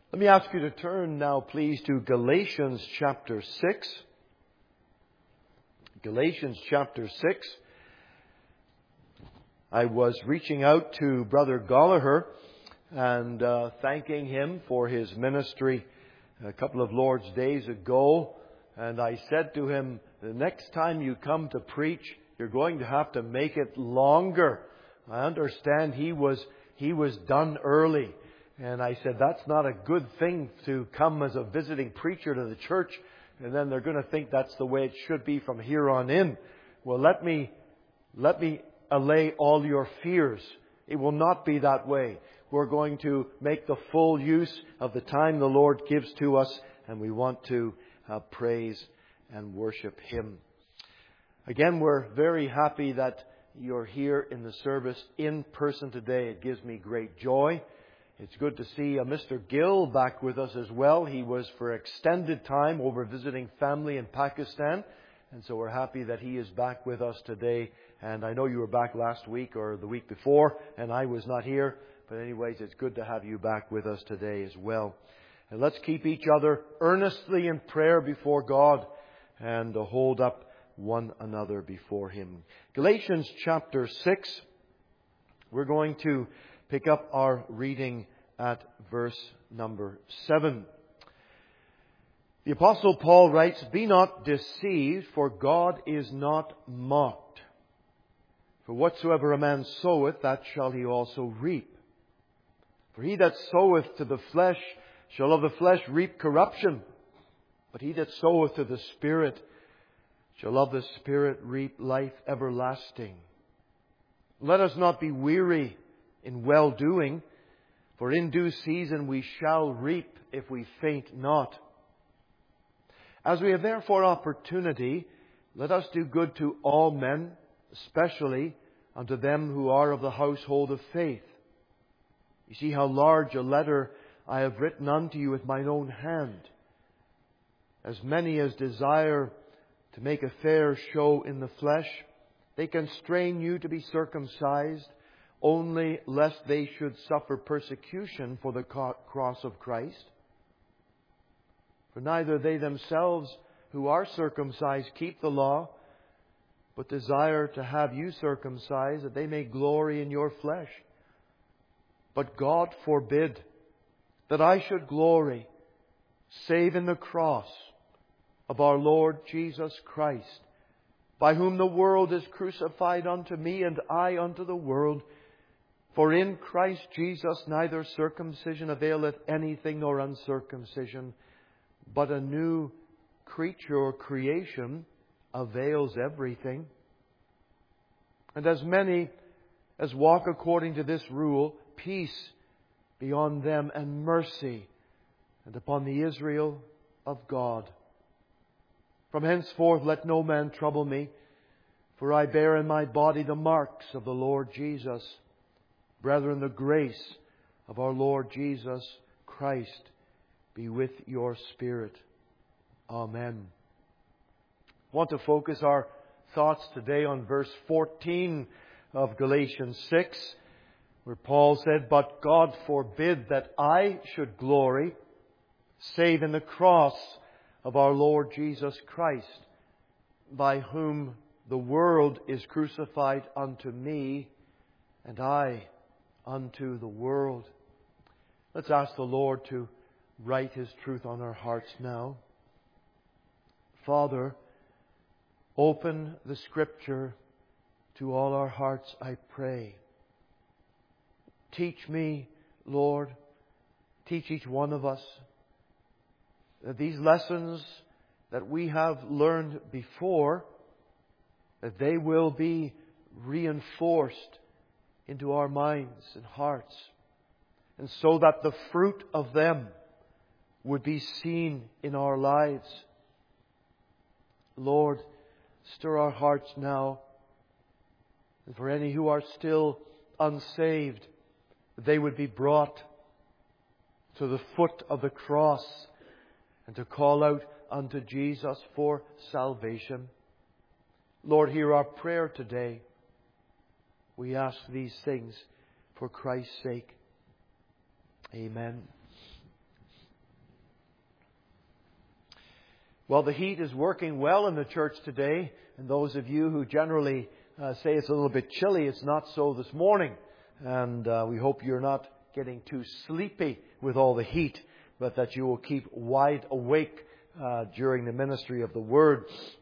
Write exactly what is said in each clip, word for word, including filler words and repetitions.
Let me ask you to turn now, please, to Galatians chapter six. Galatians chapter six. I was reaching out to Brother Gallagher and uh, thanking him for his ministry a couple of Lord's days ago. And I said to him, the next time you come to preach, you're going to have to make it longer. I understand he was he was done early. And I said, that's not a good thing to come as a visiting preacher to the church. And then they're going to think that's the way it should be from here on in. Well, let me, let me allay all your fears. It will not be that way. We're going to make the full use of the time the Lord gives to us. And we want to uh, praise and worship Him. Again, we're very happy that you're here in the service in person today. It gives me great joy. It's good to see uh, Mister Gill back with us as well. He was for extended time over visiting family in Pakistan. And so we're happy that he is back with us today. And I know you were back last week or the week before, and I was not here. But anyways, it's good to have you back with us today as well. And let's keep each other earnestly in prayer before God and to hold up one another before Him. Galatians chapter six. We're going to pick up our reading at verse number seven. The Apostle Paul writes, "Be not deceived, for God is not mocked. For whatsoever a man soweth, that shall he also reap. For he that soweth to the flesh shall of the flesh reap corruption. But he that soweth to the Spirit shall of the Spirit reap life everlasting. Let us not be weary in well-doing, for in due season we shall reap if we faint not. As we have therefore opportunity, let us do good to all men, especially unto them who are of the household of faith. You see how large a letter I have written unto you with mine own hand. As many as desire to make a fair show in the flesh, they constrain you to be circumcised, only lest they should suffer persecution for the cross of Christ. For neither they themselves who are circumcised keep the law, but desire to have you circumcised, that they may glory in your flesh. But God forbid that I should glory, save in the cross of our Lord Jesus Christ, by whom the world is crucified unto me, and I unto the world. For in Christ Jesus neither circumcision availeth anything nor uncircumcision, but a new creature or creation avails everything. And as many as walk according to this rule, peace be on them and mercy, and upon the Israel of God. From henceforth let no man trouble me, for I bear in my body the marks of the Lord Jesus. Brethren, the grace of our Lord Jesus Christ be with your spirit. Amen. I want to focus our thoughts today on verse fourteen of Galatians six, where Paul said, "But God forbid that I should glory, save in the cross of our Lord Jesus Christ, by whom the world is crucified unto me, and I unto the world." Let's ask the Lord to write His truth on our hearts now. Father, open the Scripture to all our hearts, I pray. Teach me, Lord. Teach each one of us that these lessons that we have learned before, that they will be reinforced into our minds and hearts, and so that the fruit of them would be seen in our lives. Lord, stir our hearts now. And for any who are still unsaved, they would be brought to the foot of the cross and to call out unto Jesus for salvation. Lord, hear our prayer today. We ask these things for Christ's sake. Amen. Well, the heat is working well in the church today. And those of you who generally uh, say it's a little bit chilly, it's not so this morning. And uh, we hope you're not getting too sleepy with all the heat, but that you will keep wide awake uh, during the ministry of the Word.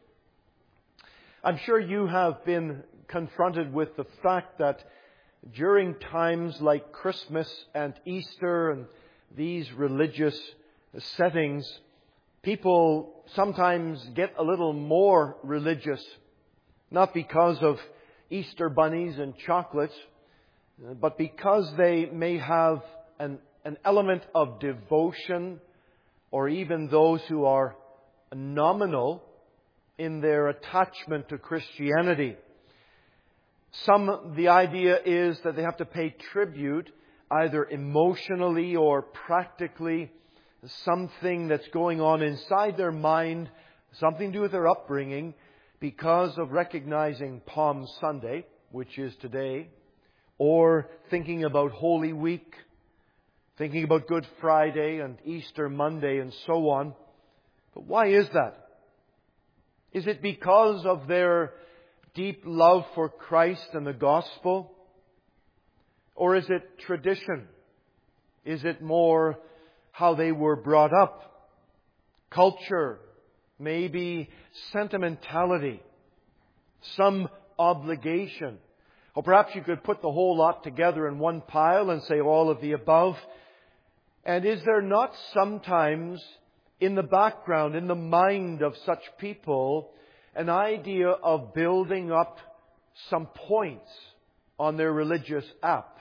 I'm sure you have been confronted with the fact that during times like Christmas and Easter and these religious settings, people sometimes get a little more religious, not because of Easter bunnies and chocolates, but because they may have an, an element of devotion, or even those who are nominal in their attachment to Christianity. Some, the idea is that they have to pay tribute, either emotionally or practically, something that's going on inside their mind, something to do with their upbringing, because of recognizing Palm Sunday, which is today, or thinking about Holy Week, thinking about Good Friday and Easter Monday and so on. But why is that? Is it because of their deep love for Christ and the gospel? Or is it tradition? Is it more how they were brought up? Culture? Maybe sentimentality? Some obligation? Or perhaps you could put the whole lot together in one pile and say all of the above. And is there not sometimes in the background, in the mind of such people, an idea of building up some points on their religious app?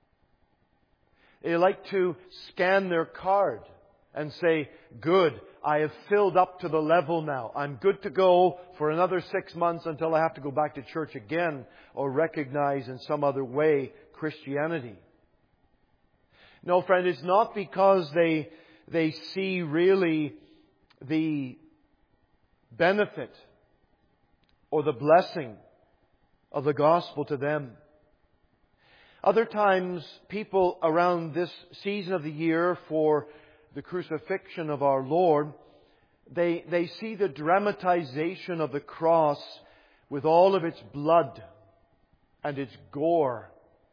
They like to scan their card and say, good, I have filled up to the level now. I'm good to go for another six months until I have to go back to church again or recognize in some other way Christianity. No, friend, it's not because they, they see really the benefit or the blessing of the gospel to them. Other times, people around this season of the year for the crucifixion of our Lord, they, they see the dramatization of the cross with all of its blood and its gore.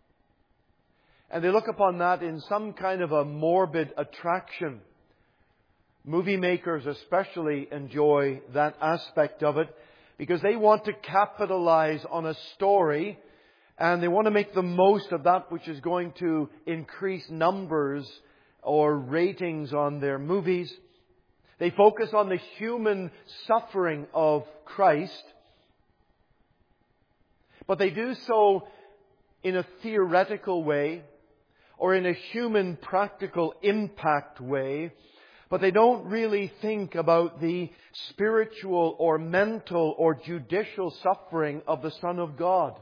And they look upon that in some kind of a morbid attraction. Movie makers especially enjoy that aspect of it because they want to capitalize on a story and they want to make the most of that which is going to increase numbers or ratings on their movies. They focus on the human suffering of Christ, but they do so in a theoretical way or in a human practical impact way, but they don't really think about the spiritual or mental or judicial suffering of the Son of God.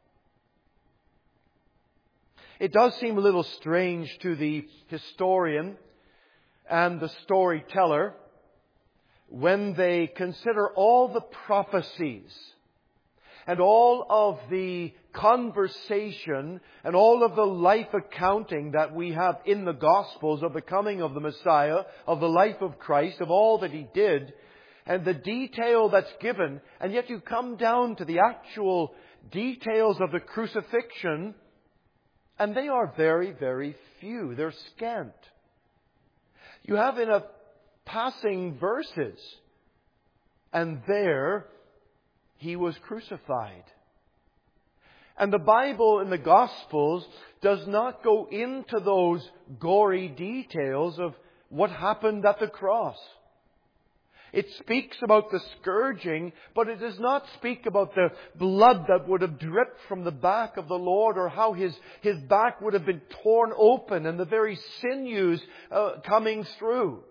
It does seem a little strange to the historian and the storyteller when they consider all the prophecies and all of the conversation and all of the life accounting that we have in the Gospels of the coming of the Messiah, of the life of Christ, of all that He did, and the detail that's given, and yet you come down to the actual details of the crucifixion, and they are very, very few. They're scant. You have in a passing verses, and there He was crucified. And the Bible in the Gospels does not go into those gory details of what happened at the cross. It speaks about the scourging, but it does not speak about the blood that would have dripped from the back of the Lord, or how His, his back would have been torn open and the very sinews uh, coming through.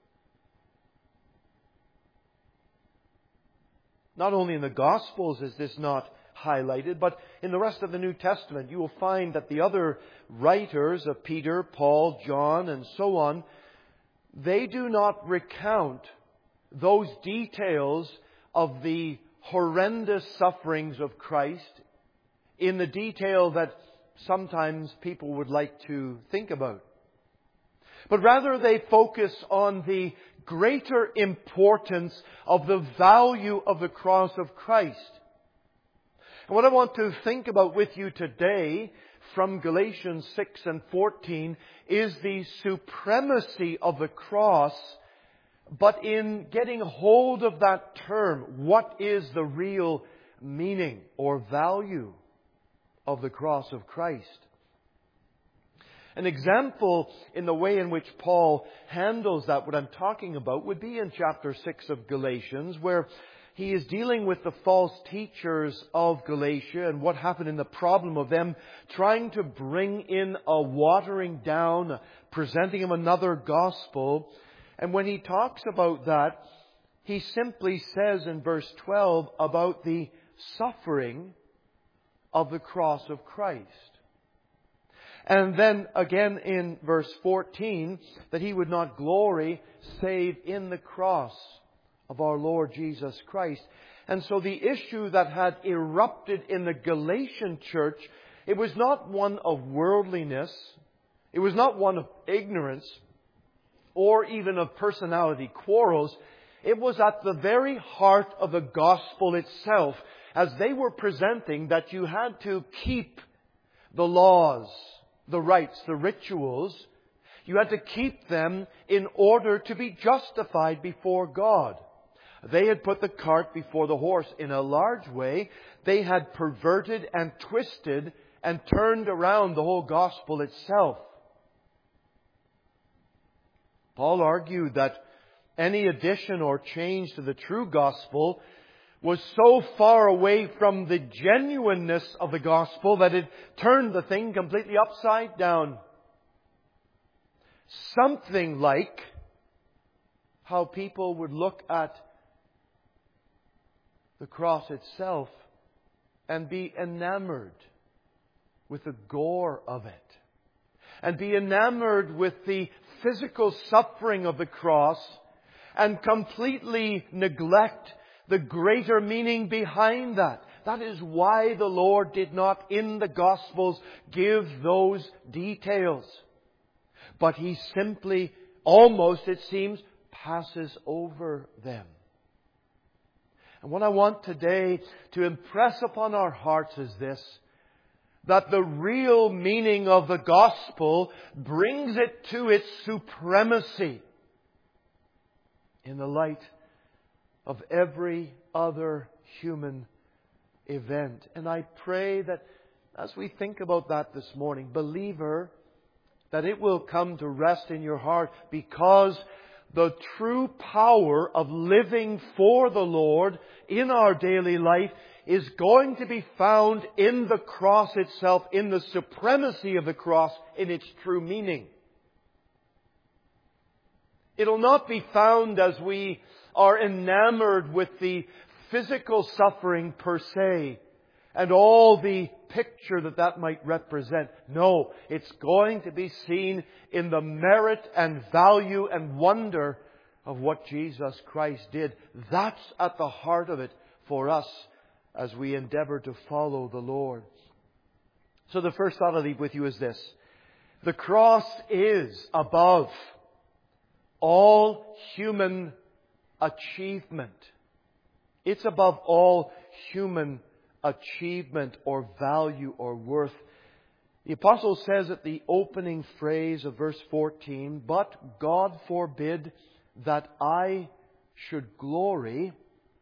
Not only in the Gospels is this not highlighted, but in the rest of the New Testament you will find that the other writers of Peter, Paul, John, and so on, they do not recount those details of the horrendous sufferings of Christ in the detail that sometimes people would like to think about. But rather they focus on the greater importance of the value of the cross of Christ. And what I want to think about with you today from Galatians six and fourteen is the supremacy of the cross, but in getting hold of that term, what is the real meaning or value of the cross of Christ? An example in the way in which Paul handles that, what I'm talking about, would be in chapter six of Galatians, where he is dealing with the false teachers of Galatia and what happened in the problem of them trying to bring in a watering down, presenting him another gospel. And when he talks about that, he simply says in verse twelve about the suffering of the cross of Christ. And then again in verse fourteen, that he would not glory save in the cross of our Lord Jesus Christ. And so the issue that had erupted in the Galatian church, it was not one of worldliness, it was not one of ignorance, or even of personality quarrels. It was at the very heart of the gospel itself, as they were presenting that you had to keep the laws, the rites, the rituals. You had to keep them in order to be justified before God. They had put the cart before the horse in a large way. They had perverted and twisted and turned around the whole gospel itself. Paul argued that any addition or change to the true gospel was so far away from the genuineness of the gospel that it turned the thing completely upside down. Something like how people would look at the cross itself and be enamored with the gore of it, and be enamored with the physical suffering of the cross, and completely neglect the greater meaning behind that. That is why the Lord did not in the Gospels give those details. But He simply, almost it seems, passes over them. And what I want today to impress upon our hearts is this: that the real meaning of the gospel brings it to its supremacy in the light of every other human event. And I pray that as we think about that this morning, believer, that it will come to rest in your heart, because the true power of living for the Lord in our daily life is going to be found in the cross itself, in the supremacy of the cross, in its true meaning. It'll not be found as we are enamored with the physical suffering per se and all the picture that that might represent. No, it's going to be seen in the merit and value and wonder of what Jesus Christ did. That's at the heart of it for us as we endeavor to follow the Lord. So the first thought I'll leave with you is this: the cross is above all human achievement. It's above all human achievement or value or worth. The apostle says at the opening phrase of verse fourteen, "But God forbid that I should glory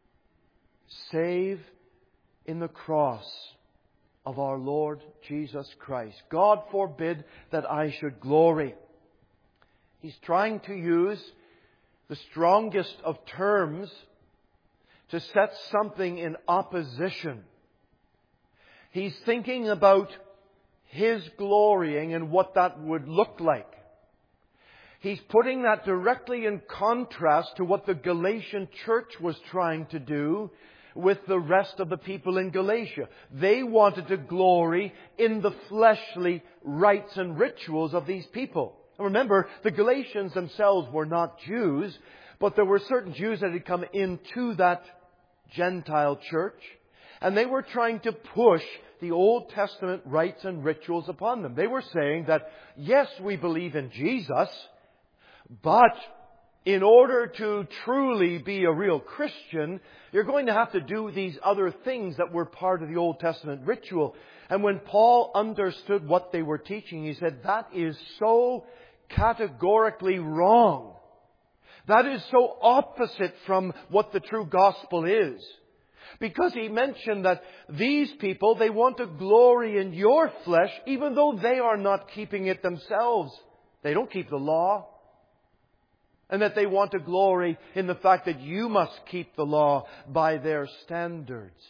save in the cross of our Lord Jesus Christ." God forbid that I should glory. He's trying to use the strongest of terms to set something in opposition. He's thinking about His glorying and what that would look like. He's putting that directly in contrast to what the Galatian church was trying to do with the rest of the people in Galatia. They wanted to glory in the fleshly rites and rituals of these people. And remember, the Galatians themselves were not Jews, but there were certain Jews that had come into that Gentile church, and they were trying to push the Old Testament rites and rituals upon them. They were saying that, yes, we believe in Jesus, but in order to truly be a real Christian, you're going to have to do these other things that were part of the Old Testament ritual. And when Paul understood what they were teaching, he said, that is so categorically wrong. That is so opposite from what the true gospel is. Because he mentioned that these people, they want to glory in your flesh, even though they are not keeping it themselves. They don't keep the law. And that they want to glory in the fact that you must keep the law by their standards.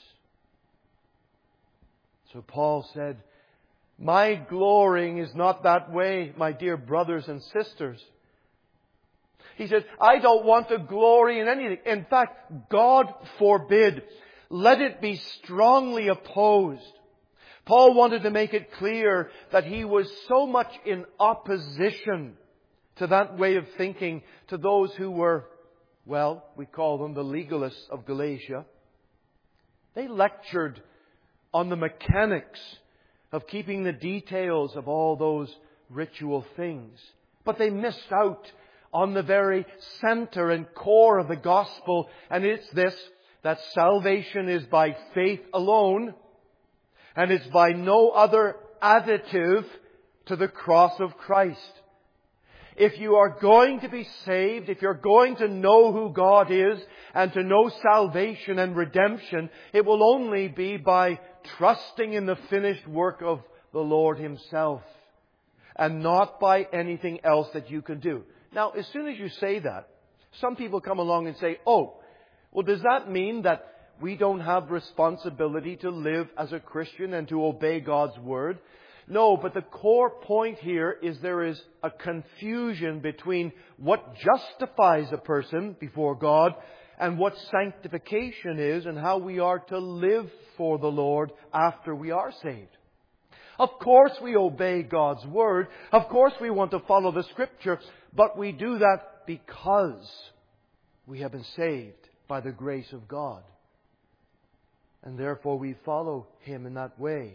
So Paul said, my glorying is not that way, my dear brothers and sisters. He said, I don't want to glory in anything. In fact, God forbid. Let it be strongly opposed. Paul wanted to make it clear that he was so much in opposition to that way of thinking, to those who were, well, we call them the legalists of Galatia. They lectured on the mechanics of keeping the details of all those ritual things. But they missed out on the very center and core of the gospel, and it's this, that salvation is by faith alone, and it's by no other additive to the cross of Christ. If you are going to be saved, if you're going to know who God is and to know salvation and redemption, it will only be by trusting in the finished work of the Lord Himself and not by anything else that you can do. Now, as soon as you say that, some people come along and say, oh, well, does that mean that we don't have responsibility to live as a Christian and to obey God's Word? No, but the core point here is there is a confusion between what justifies a person before God and what sanctification is and how we are to live for the Lord after we are saved. Of course we obey God's Word. Of course we want to follow the Scripture. But we do that because we have been saved by the grace of God. And therefore we follow Him in that way.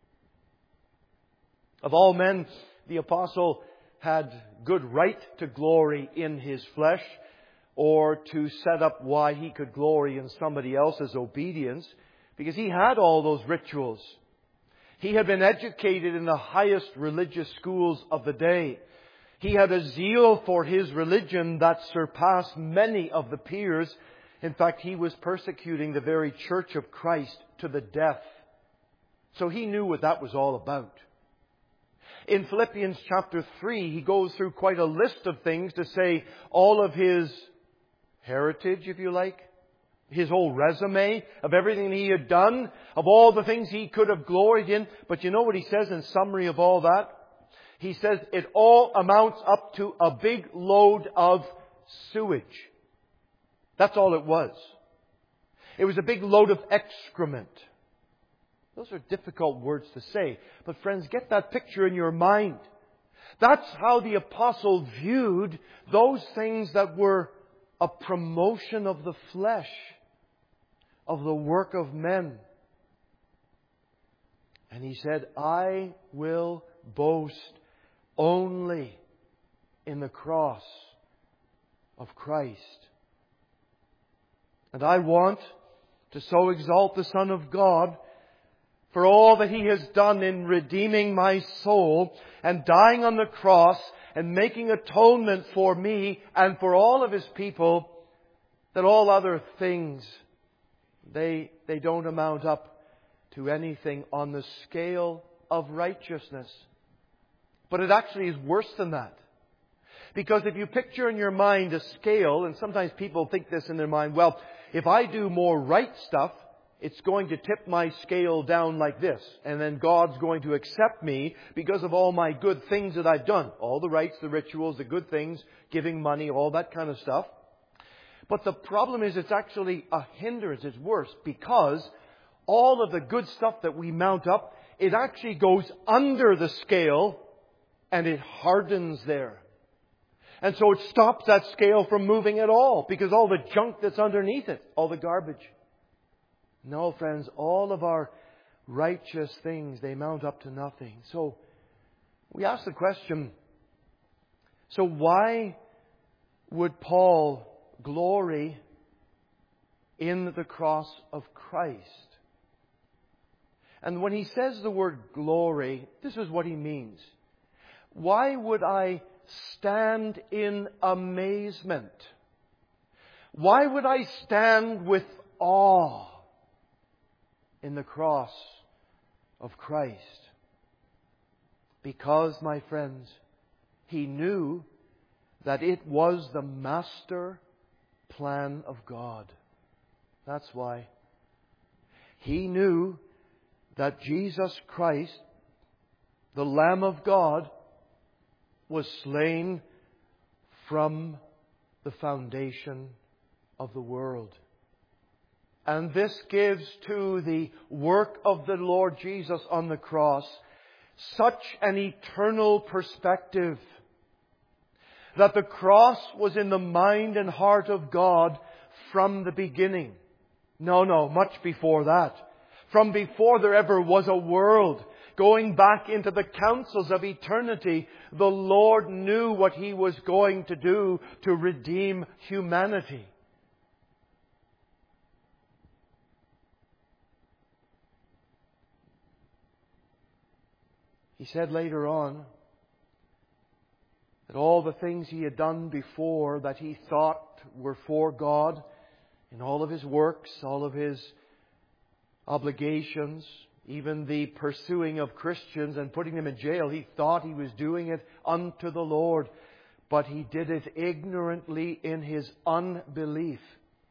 Of all men, the apostle had good right to glory in his flesh or to set up why he could glory in somebody else's obedience, because he had all those rituals. He had been educated in the highest religious schools of the day. He had a zeal for his religion that surpassed many of the peers. In fact, he was persecuting the very church of Christ to the death. So he knew what that was all about. In Philippians chapter three, he goes through quite a list of things to say all of his heritage, if you like, his whole resume of everything he had done, of all the things he could have gloried in. But you know what he says in summary of all that? He says it all amounts up to a big load of sewage. That's all it was. It was a big load of excrement. Those are difficult words to say. But friends, get that picture in your mind. That's how the apostle viewed those things that were a promotion of the flesh, of the work of men. And he said, I will boast only in the cross of Christ. And I want to so exalt the Son of God for all that He has done in redeeming my soul and dying on the cross and making atonement for me and for all of His people, that all other things, they, they don't amount up to anything on the scale of righteousness. But it actually is worse than that. Because if you picture in your mind a scale, and sometimes people think this in their mind, well, if I do more right stuff, it's going to tip my scale down like this. And then God's going to accept me because of all my good things that I've done. All the rites, the rituals, the good things, giving money, all that kind of stuff. But the problem is it's actually a hindrance. It's worse because all of the good stuff that we mount up, it actually goes under the scale and it hardens there. And so it stops that scale from moving at all because all the junk that's underneath it, all the garbage. No, friends, all of our righteous things, they mount up to nothing. So we ask the question, so why, would Paul glory in the cross of Christ? And when he says the word glory, this is what he means. Why would I stand in amazement? Why would I stand with awe in the cross of Christ? Because, my friends, he knew that it was the master plan of God. That's why. He knew that Jesus Christ, the Lamb of God, was slain from the foundation of the world. And this gives to the work of the Lord Jesus on the cross such an eternal perspective, that the cross was in the mind and heart of God from the beginning. No, no, much before that. From before there ever was a world, going back into the councils of eternity, the Lord knew what He was going to do to redeem humanity. He said later on that all the things He had done before that He thought were for God, in all of His works, all of His obligations, even the pursuing of Christians and putting them in jail, He thought He was doing it unto the Lord. But He did it ignorantly in His unbelief.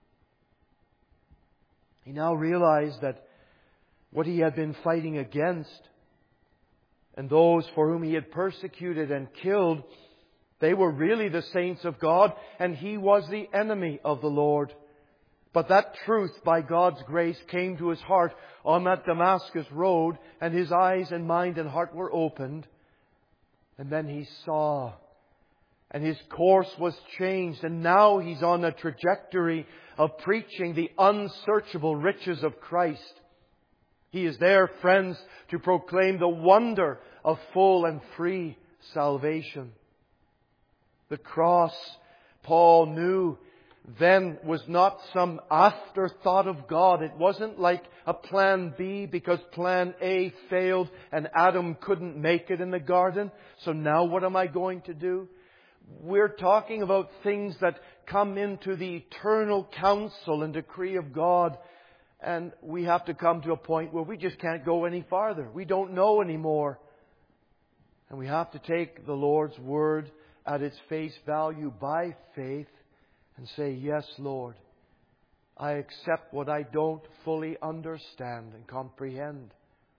He now realized that what He had been fighting against, and those for whom He had persecuted and killed, they were really the saints of God, and He was the enemy of the Lord. But that truth, by God's grace, came to his heart on that Damascus road, and his eyes and mind and heart were opened. And then he saw, and his course was changed, and now he's on a trajectory of preaching the unsearchable riches of Christ. He is there, friends, to proclaim the wonder of full and free salvation. The cross, Paul knew then, was not some afterthought of God. It wasn't like a plan B because plan A failed and Adam couldn't make it in the garden. So now what am I going to do? We're talking about things that come into the eternal counsel and decree of God. And we have to come to a point where we just can't go any farther. We don't know anymore. And we have to take the Lord's Word at its face value by faith and say, yes, Lord, I accept what I don't fully understand and comprehend.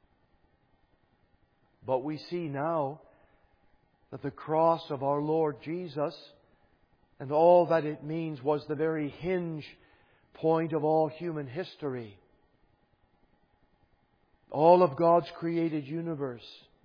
But we see now that the cross of our Lord Jesus and all that it means was the very hinge point of all human history. All of God's created universe.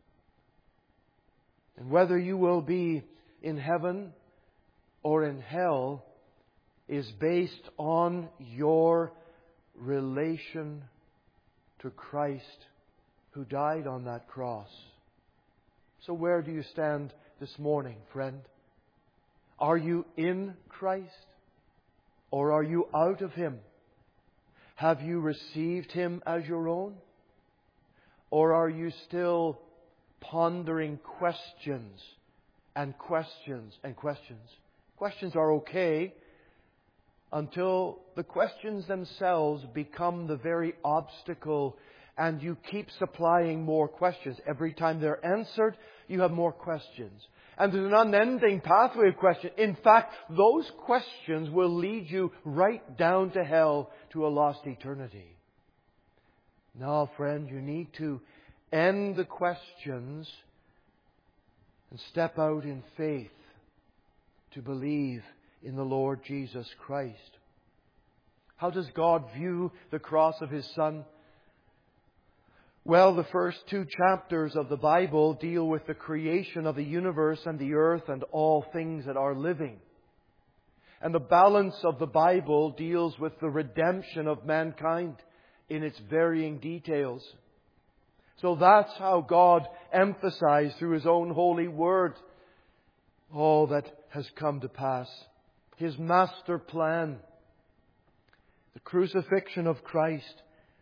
And whether you will be in heaven or in hell is based on your relation to Christ who died on that cross. So where do you stand this morning, friend? Are you in Christ? Or are you out of Him? Have you received Him as your own? Or are you still pondering questions and questions and questions? Questions are okay until the questions themselves become the very obstacle and you keep supplying more questions. Every time they're answered, you have more questions. And there's an unending pathway of questions. In fact, those questions will lead you right down to hell, to a lost eternity. Now, friend, you need to end the questions and step out in faith to believe in the Lord Jesus Christ. How does God view the cross of His Son? Well, the first two chapters of the Bible deal with the creation of the universe and the earth and all things that are living. And the balance of the Bible deals with the redemption of mankind in its varying details. So that's how God emphasized through His own holy word all that has come to pass. His master plan. The crucifixion of Christ,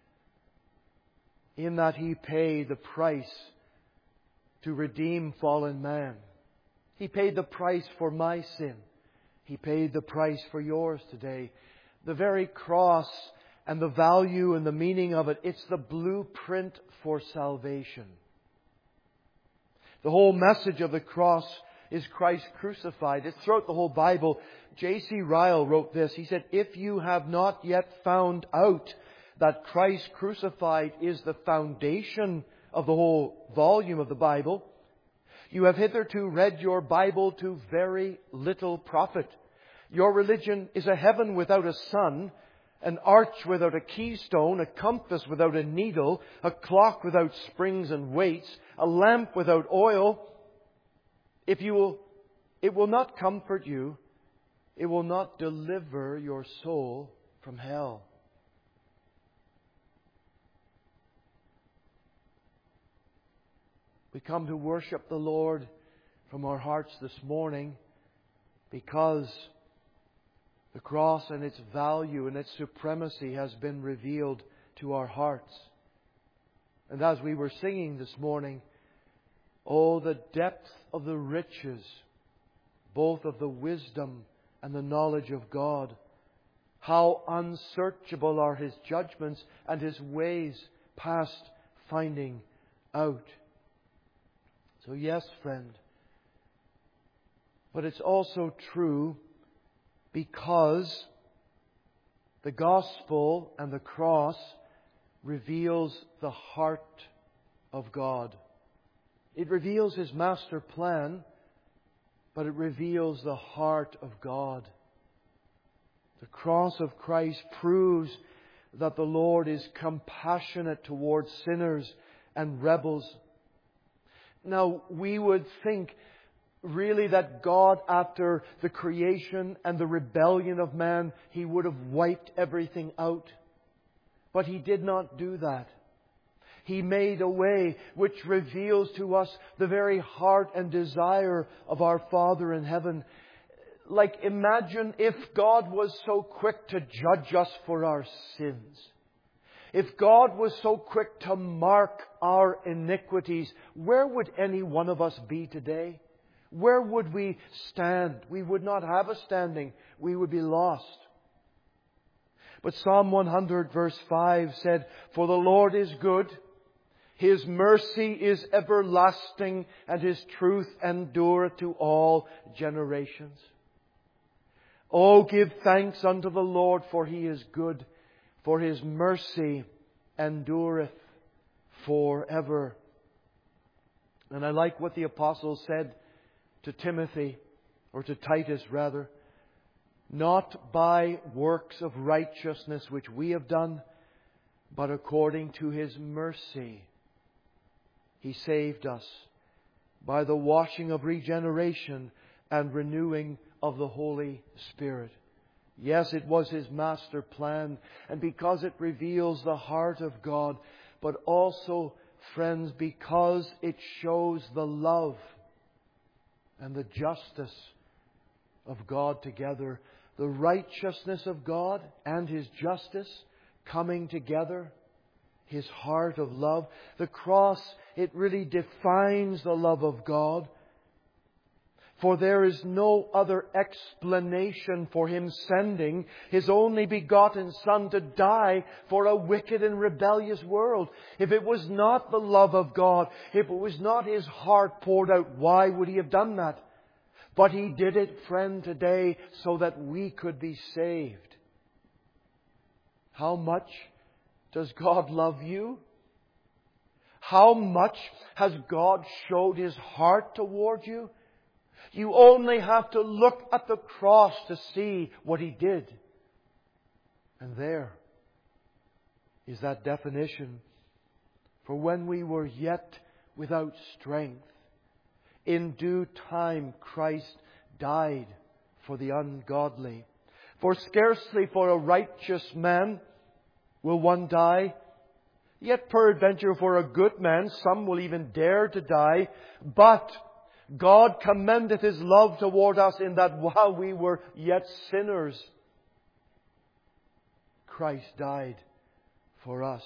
in that He paid the price to redeem fallen man. He paid the price for my sin. He paid the price for yours today. The very cross and the value and the meaning of it, it's the blueprint for salvation. The whole message of the cross is Christ crucified. It's throughout the whole Bible. J C Ryle wrote this. He said, if you have not yet found out that Christ crucified is the foundation of the whole volume of the Bible, you have hitherto read your Bible to very little profit. Your religion is a heaven without a sun, an arch without a keystone, a compass without a needle, a clock without springs and weights, a lamp without oil. If you will, it will not comfort you. It will not deliver your soul from hell. We come to worship the Lord from our hearts this morning because the cross and its value and its supremacy has been revealed to our hearts. And as we were singing this morning, oh, the depth of the riches, both of the wisdom and the knowledge of God. How unsearchable are His judgments and His ways past finding out. So yes, friend, but it's also true because the gospel and the cross reveals the heart of God. It reveals His master plan, but it reveals the heart of God. The cross of Christ proves that the Lord is compassionate towards sinners and rebels. Now, we would think really that God, after the creation and the rebellion of man, He would have wiped everything out. But He did not do that. He made a way which reveals to us the very heart and desire of our Father in heaven. Like, imagine if God was so quick to judge us for our sins. If God was so quick to mark our iniquities, where would any one of us be today? Where would we stand? We would not have a standing. We would be lost. But Psalm one hundred verse five said, for the Lord is good. His mercy is everlasting, and His truth endureth to all generations. Oh, give thanks unto the Lord, for He is good, for His mercy endureth forever. And I like what the apostle said to Timothy, or to Titus rather, not by works of righteousness which we have done, but according to His mercy He saved us by the washing of regeneration and renewing of the Holy Spirit. Yes, it was His master plan, and because it reveals the heart of God, but also, friends, because it shows the love and the justice of God together, the righteousness of God and His justice coming together, His heart of love. The cross, it really defines the love of God. For there is no other explanation for Him sending His only begotten Son to die for a wicked and rebellious world. If it was not the love of God, if it was not His heart poured out, why would He have done that? But He did it, friend, today so that we could be saved. How much does God love you? How much has God showed His heart toward you? You only have to look at the cross to see what He did. And there is that definition. For when we were yet without strength, in due time Christ died for the ungodly. For scarcely for a righteous man will one die, yet peradventure for a good man some will even dare to die. But God commendeth His love toward us in that while we were yet sinners, Christ died for us.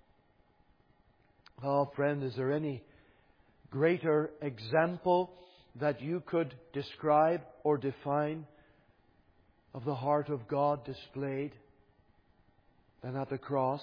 Oh, friend, is there any greater example that you could describe or define of the heart of God displayed than at the cross?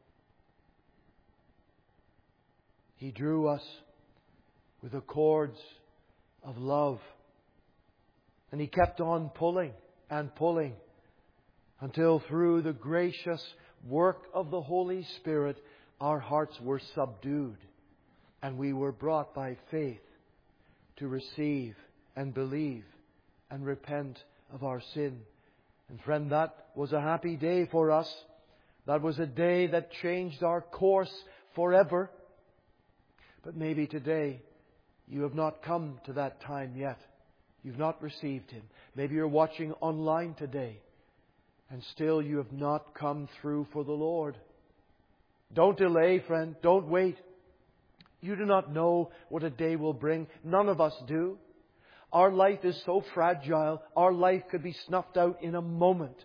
He drew us with the cords of love. And He kept on pulling and pulling until through the gracious work of the Holy Spirit our hearts were subdued and we were brought by faith to receive and believe and repent of our sin. And friend, that was a happy day for us. That was a day that changed our course forever. But maybe today you have not come to that time yet. You've not received Him. Maybe you're watching online today and still you have not come through for the Lord. Don't delay, friend. Don't wait. You do not know what a day will bring. None of us do. Our life is so fragile. Our life could be snuffed out in a moment.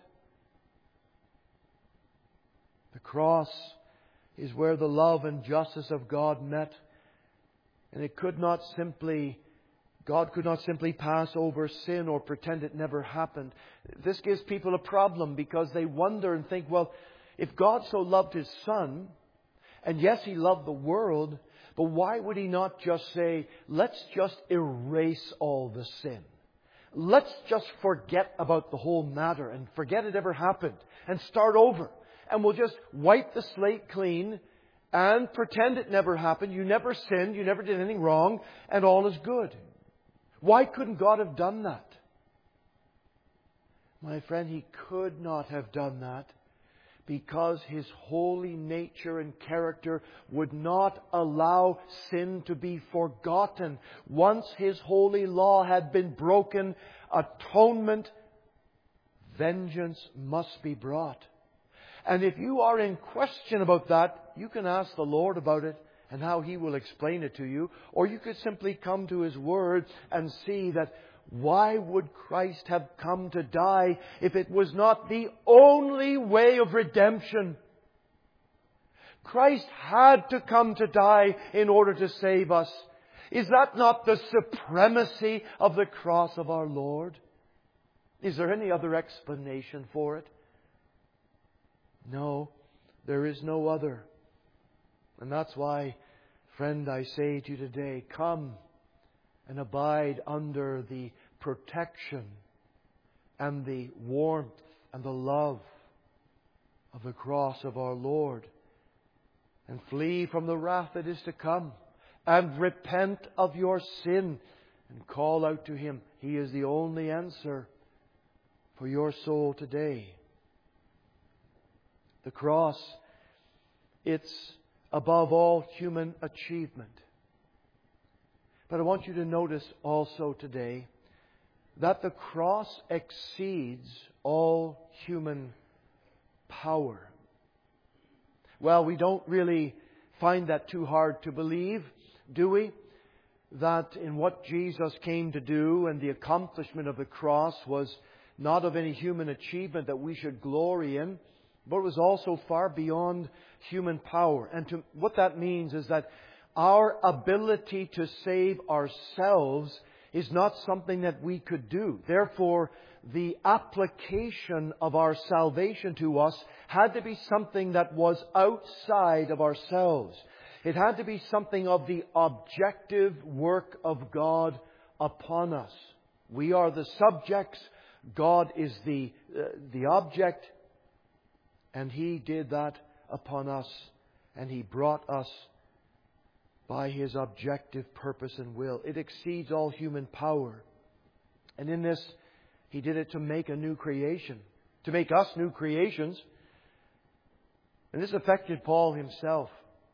The cross is where the love and justice of God met. And it could not simply, God could not simply pass over sin or pretend it never happened. This gives people a problem because they wonder and think, well, if God so loved His Son, and yes, He loved the world, but why would He not just say, let's just erase all the sin. Let's just forget about the whole matter and forget it ever happened and start over. And we'll just wipe the slate clean and pretend it never happened. You never sinned. You never did anything wrong. And all is good. Why couldn't God have done that? My friend, He could not have done that because His holy nature and character would not allow sin to be forgotten. Once His holy law had been broken, atonement, vengeance must be brought. And if you are in question about that, you can ask the Lord about it and how He will explain it to you. Or you could simply come to His Word and see that why would Christ have come to die if it was not the only way of redemption? Christ had to come to die in order to save us. Is that not the supremacy of the cross of our Lord? Is there any other explanation for it? No, there is no other. And that's why, friend, I say to you today, come and abide under the protection and the warmth and the love of the cross of our Lord. And flee from the wrath that is to come. And repent of your sin. And call out to Him. He is the only answer for your soul today. The cross, it's above all human achievement. But I want you to notice also today that the cross exceeds all human power. Well, we don't really find that too hard to believe, do we? That in what Jesus came to do and the accomplishment of the cross was not of any human achievement that we should glory in, but it was also far beyond human power. And to, what that means is that our ability to save ourselves is not something that we could do. Therefore, the application of our salvation to us had to be something that was outside of ourselves. It had to be something of the objective work of God upon us. We are the subjects. God is the, uh, the object. And He did that upon us. And He brought us by His objective purpose and will. It exceeds all human power. And in this, He did it to make a new creation. To make us new creations. And this affected Paul himself.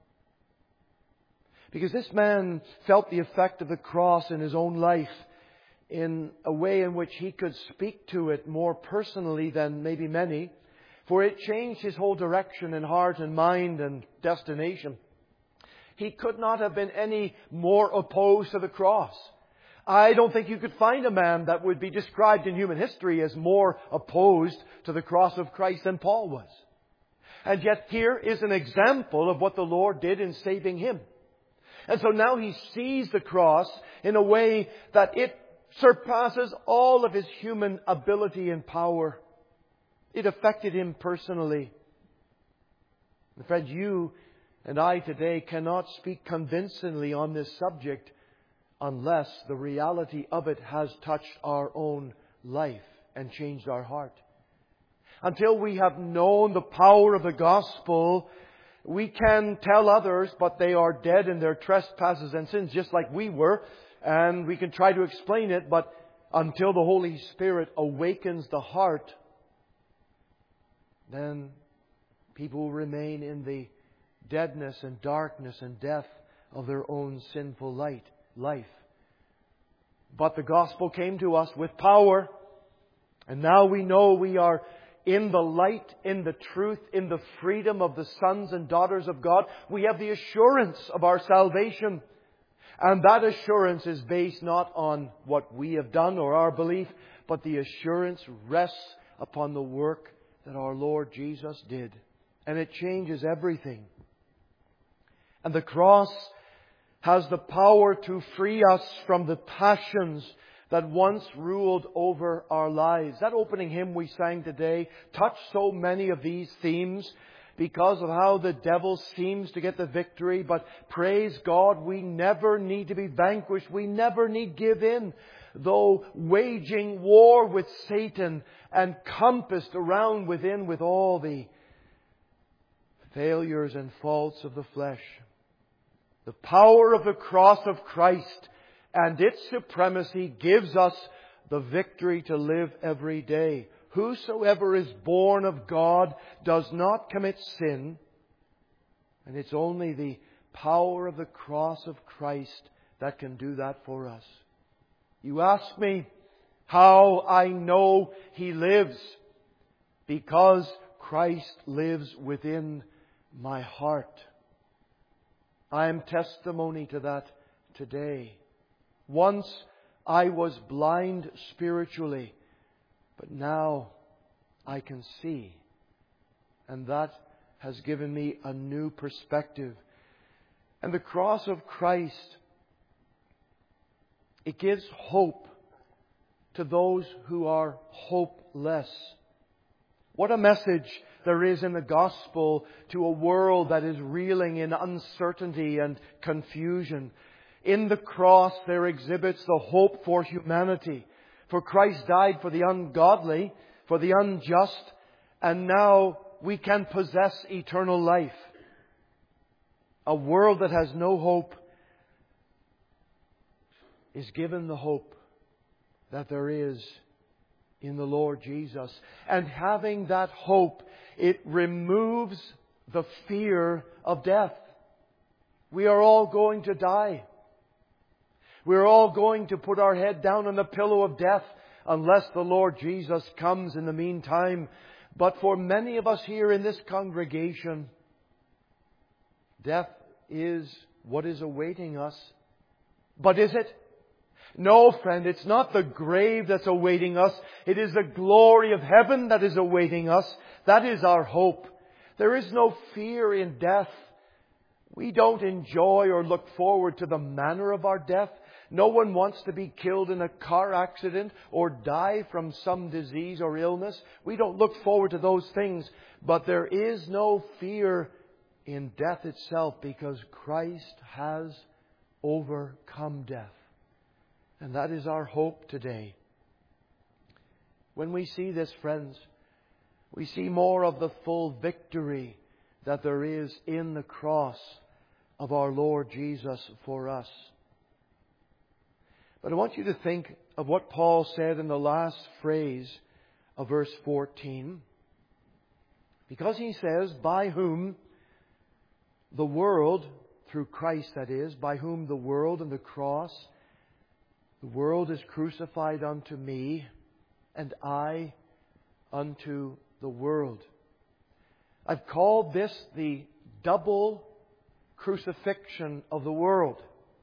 Because this man felt the effect of the cross in his own life in a way in which he could speak to it more personally than maybe many. For it changed his whole direction in heart and mind and destination. He could not have been any more opposed to the cross. I don't think you could find a man that would be described in human history as more opposed to the cross of Christ than Paul was. And yet here is an example of what the Lord did in saving him. And so now he sees the cross in a way that it surpasses all of his human ability and power. It affected him personally. And friends, you and I today cannot speak convincingly on this subject unless the reality of it has touched our own life and changed our heart. Until we have known the power of the gospel, we can tell others, but they are dead in their trespasses and sins, just like we were. And we can try to explain it, but until the Holy Spirit awakens the heart, then people will remain in the deadness and darkness and death of their own sinful light, life. But the gospel came to us with power. And now we know we are in the light, in the truth, in the freedom of the sons and daughters of God. We have the assurance of our salvation. And that assurance is based not on what we have done or our belief, but the assurance rests upon the work that our Lord Jesus did. And it changes everything. And the cross has the power to free us from the passions that once ruled over our lives. That opening hymn we sang today touched so many of these themes because of how the devil seems to get the victory. But praise God, we never need to be vanquished. We never need give in. Though waging war with Satan and compassed around within with all the failures and faults of the flesh. The power of the cross of Christ and its supremacy gives us the victory to live every day. Whosoever is born of God does not commit sin. And it's only the power of the cross of Christ that can do that for us. You ask me how I know He lives. Because Christ lives within my heart. I am testimony to that today. Once I was blind spiritually, but now I can see. And that has given me a new perspective. And the cross of Christ, it gives hope to those who are hopeless. What a message there is in the gospel to a world that is reeling in uncertainty and confusion. In the cross there exhibits the hope for humanity. For Christ died for the ungodly, for the unjust, and now we can possess eternal life. A world that has no hope is given the hope that there is in the Lord Jesus. And having that hope, it removes the fear of death. We are all going to die. We're all going to put our head down on the pillow of death unless the Lord Jesus comes in the meantime. But for many of us here in this congregation, death is what is awaiting us. But is it? No, friend, it's not the grave that's awaiting us. It is the glory of heaven that is awaiting us. That is our hope. There is no fear in death. We don't enjoy or look forward to the manner of our death. No one wants to be killed in a car accident or die from some disease or illness. We don't look forward to those things. But there is no fear in death itself because Christ has overcome death. And that is our hope today. When we see this, friends, we see more of the full victory that there is in the cross of our Lord Jesus for us. But I want you to think of what Paul said in the last phrase of verse fourteen. Because he says, by whom the world, through Christ that is, by whom the world and the cross, the world is crucified unto me, and I unto the world. I've called this the double crucifixion of the world.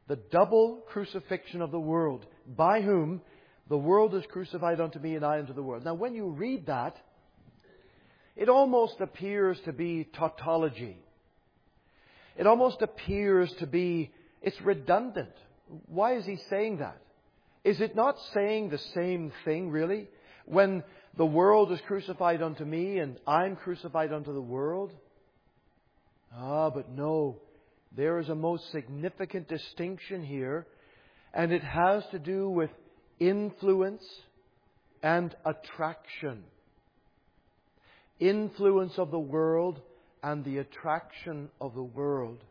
The double crucifixion of the world, by whom the world is crucified unto me and I unto the world. Now when you read that, it almost appears to be tautology. It almost appears to be, it's redundant. Why is he saying that? Is it not saying the same thing, really? When the world is crucified unto me and I'm crucified unto the world? Ah, but no. There is a most significant distinction here, and it has to do with influence and attraction. Influence of the world and the attraction of the world.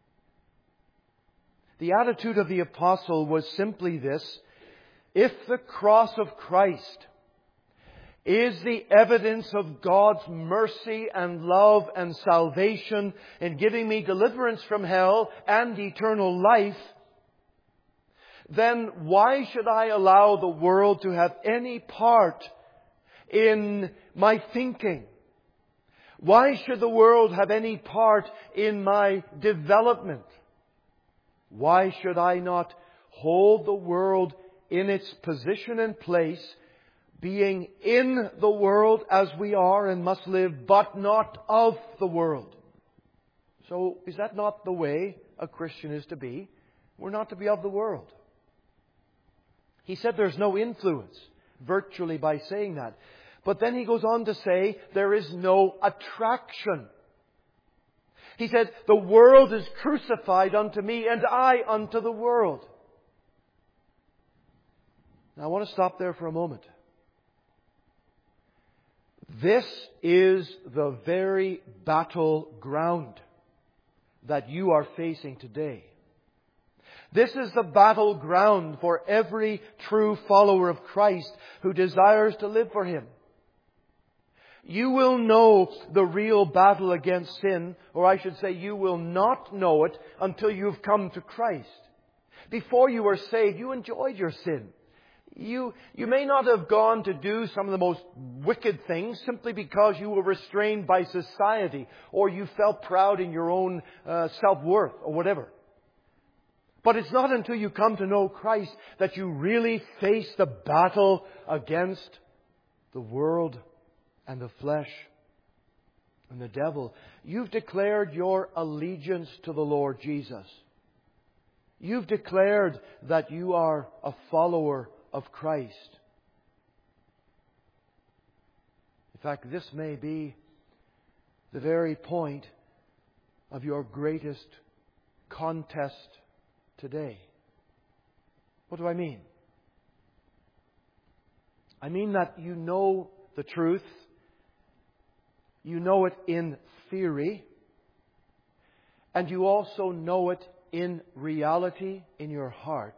The attitude of the apostle was simply this: if the cross of Christ is the evidence of God's mercy and love and salvation in giving me deliverance from hell and eternal life, then why should I allow the world to have any part in my thinking? Why should the world have any part in my development? Why should I not hold the world in its position and place, being in the world as we are and must live, but not of the world? So, is that not the way a Christian is to be? We're not to be of the world. He said there's no influence, virtually, by saying that. But then he goes on to say there is no attraction. He said, the world is crucified unto me and I unto the world. Now I want to stop there for a moment. This is the very battleground that you are facing today. This is the battleground for every true follower of Christ who desires to live for Him. You will know the real battle against sin, or I should say you will not know it until you've come to Christ. Before you were saved, you enjoyed your sin. You, you may not have gone to do some of the most wicked things simply because you were restrained by society or you felt proud in your own uh, self-worth or whatever. But it's not until you come to know Christ that you really face the battle against the world and the flesh and the devil. You've declared your allegiance to the Lord Jesus. You've declared that you are a follower of Christ. In fact, this may be the very point of your greatest contest today. What do I mean? I mean that you know the truth. You know it in theory. And you also know it in reality, in your heart.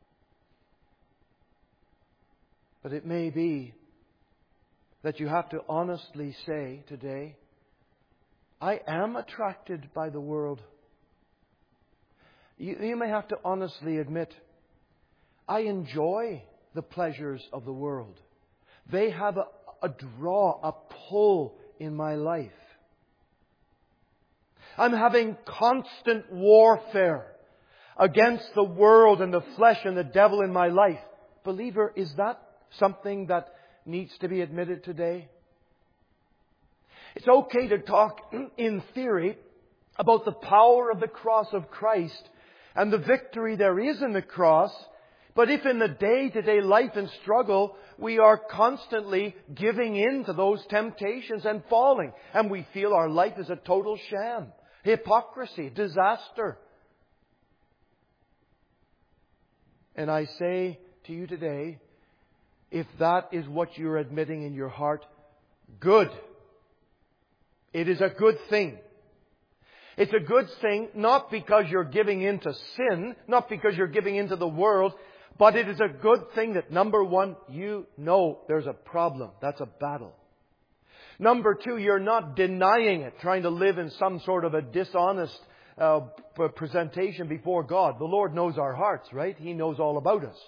But it may be that you have to honestly say today, I am attracted by the world. You, you may have to honestly admit, I enjoy the pleasures of the world. They have a, a draw, a pull in my life. I'm having constant warfare against the world and the flesh and the devil in my life. Believer, is that something that needs to be admitted today? It's okay to talk in theory about the power of the cross of Christ and the victory there is in the cross. But if in the day-to-day life and struggle we are constantly giving in to those temptations and falling, and we feel our life is a total sham, hypocrisy, disaster. And I say to you today, if that is what you're admitting in your heart, good. It is a good thing. It's a good thing not because you're giving in to sin, not because you're giving in to the world, but it is a good thing that, number one, you know there's a problem. That's a battle. Number two, you're not denying it, trying to live in some sort of a dishonest uh, presentation before God. The Lord knows our hearts, right? He knows all about us.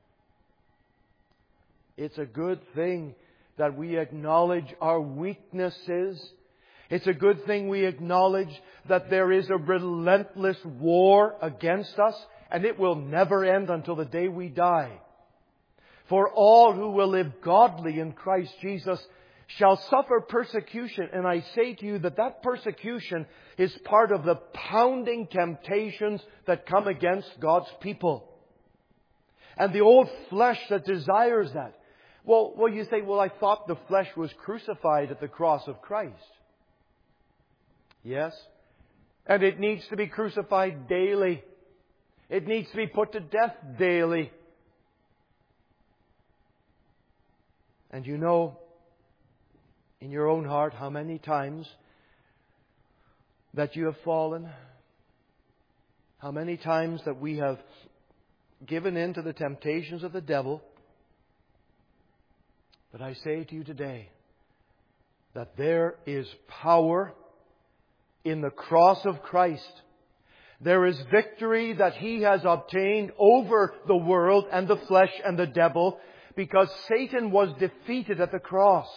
It's a good thing that we acknowledge our weaknesses. It's a good thing we acknowledge that there is a relentless war against us. and it will never end until the day we die. For all who will live godly in Christ Jesus shall suffer persecution. And I say to you that that persecution is part of the pounding temptations that come against God's people. And the old flesh that desires that. Well, well, you say, well, I thought the flesh was crucified at the cross of Christ. Yes. And it needs to be crucified daily. It needs to be put to death daily. And you know, in your own heart, how many times that you have fallen. How many times that we have given in to the temptations of the devil. But I say to you today that there is power in the cross of Christ. There is victory that He has obtained over the world and the flesh and the devil, because Satan was defeated at the cross.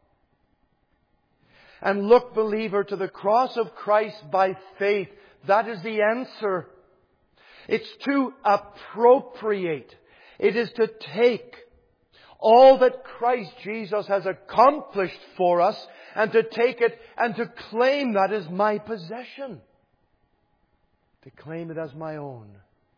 And look, believer, to the cross of Christ by faith. That is the answer. It's to appropriate. It is to take all that Christ Jesus has accomplished for us and to take it and to claim that as my possession. To claim it as my own.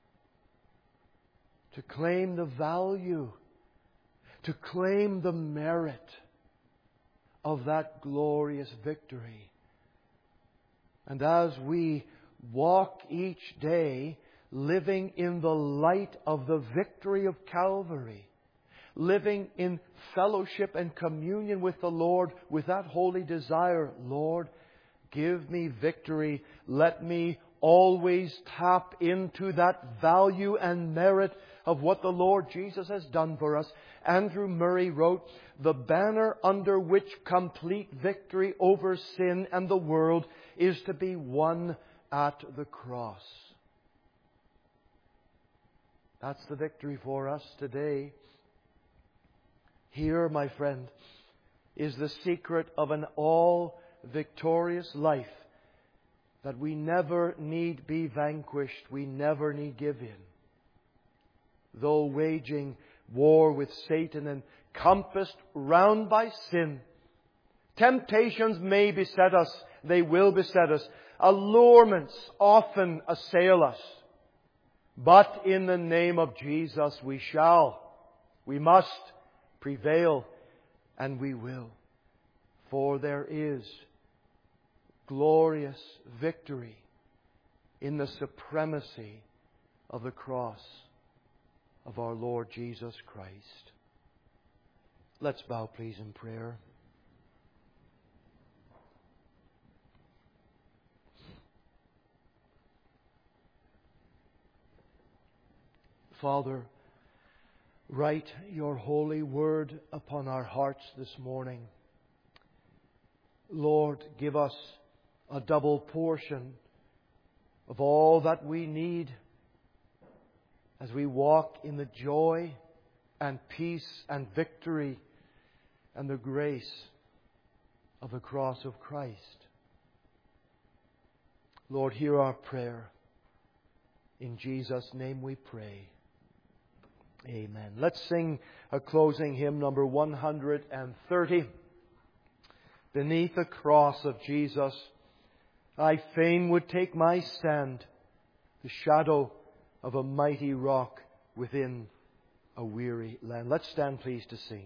To claim the value. To claim the merit of that glorious victory. And as we walk each day living in the light of the victory of Calvary, living in fellowship and communion with the Lord with that holy desire, Lord, give me victory. Let me always tap into that value and merit of what the Lord Jesus has done for us. Andrew Murray wrote, "The banner under which complete victory over sin and the world is to be won at the cross." That's the victory for us today. Here, my friend, is the secret of an all-victorious life, that we never need be vanquished. We never need give in. Though waging war with Satan and compassed round by sin, temptations may beset us. They will beset us. Allurements often assail us. But in the name of Jesus we shall, we must prevail, and we will. For there is glorious victory in the supremacy of the cross of our Lord Jesus Christ. Let's bow, please, in prayer. Father, write your holy word upon our hearts this morning. Lord, give us a double portion of all that we need as we walk in the joy and peace and victory and the grace of the cross of Christ. Lord, hear our prayer. In Jesus' name we pray. Amen. Let's sing a closing hymn, number one hundred thirty. Beneath the cross of Jesus, I fain would take my stand, the shadow of a mighty rock within a weary land. Let's stand, please, to sing.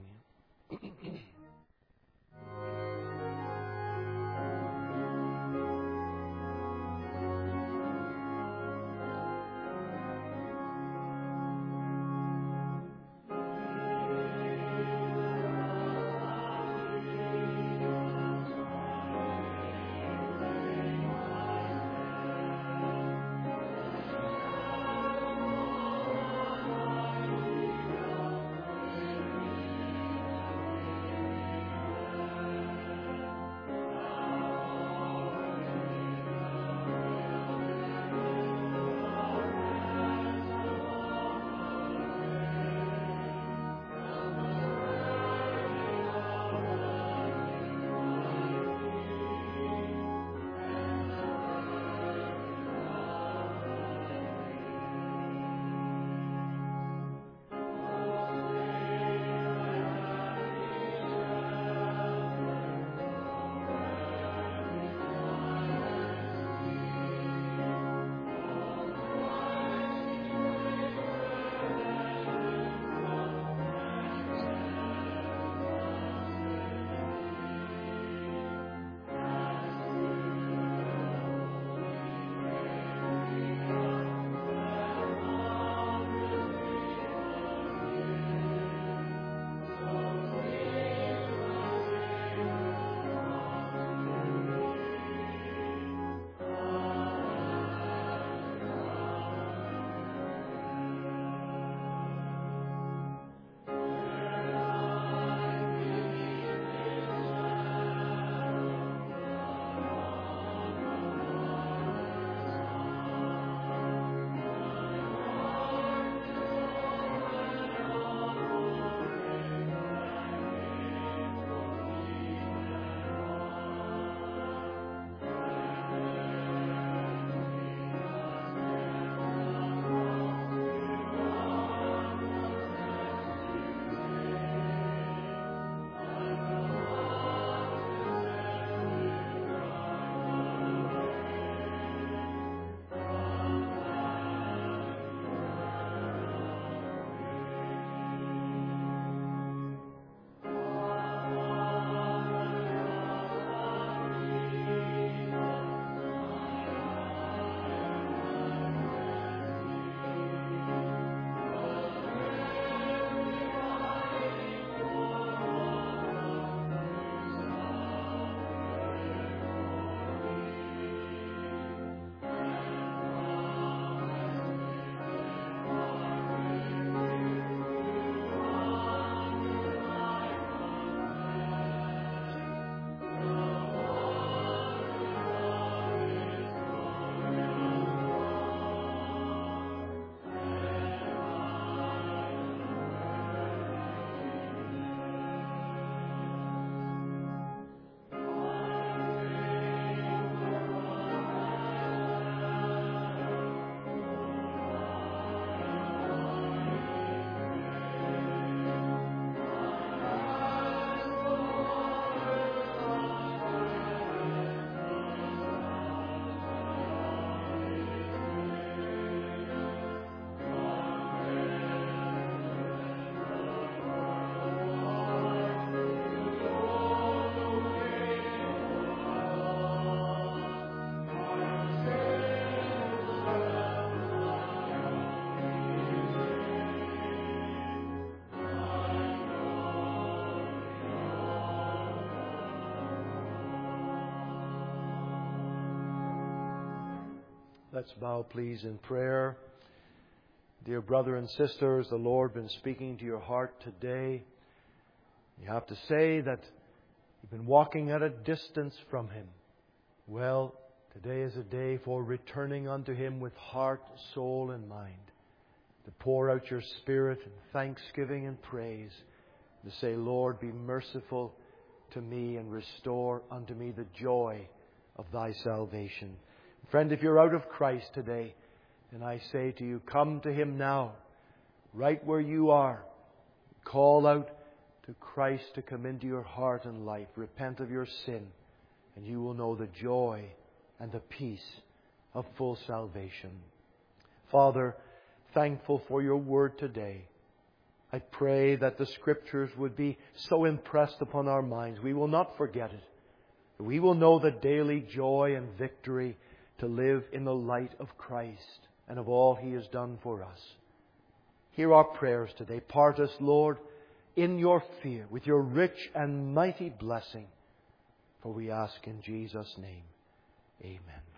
Let's bow, please, in prayer. Dear brother and sisters, the Lord has been speaking to your heart today. You have to say that you've been walking at a distance from Him. Well, today is a day for returning unto Him with heart, soul, and mind. To pour out your spirit in thanksgiving and praise. To say, Lord, be merciful to me and restore unto me the joy of Thy salvation. Friend, if you're out of Christ today, then I say to you, come to Him now, right where you are. Call out to Christ to come into your heart and life. Repent of your sin, and you will know the joy and the peace of full salvation. Father, thankful for your word today. I pray that the Scriptures would be so impressed upon our minds. We will not forget it. We will know the daily joy and victory to live in the light of Christ and of all He has done for us. Hear our prayers today. Part us, Lord, in your fear, with your rich and mighty blessing. For we ask in Jesus' name. Amen.